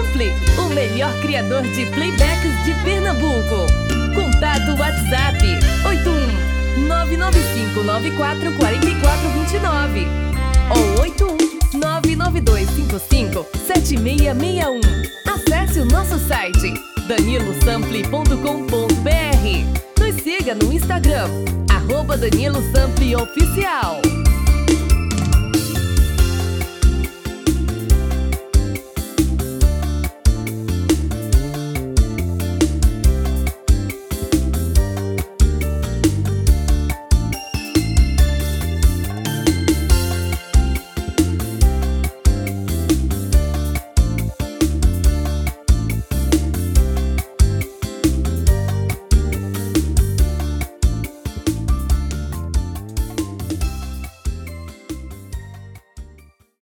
Sample, o melhor criador de playbacks de Pernambuco. Contato WhatsApp 81995944429 ou 81992557661. Acesse o nosso site danilosample.com.br. Nos siga no Instagram @DaniloSample Oficial.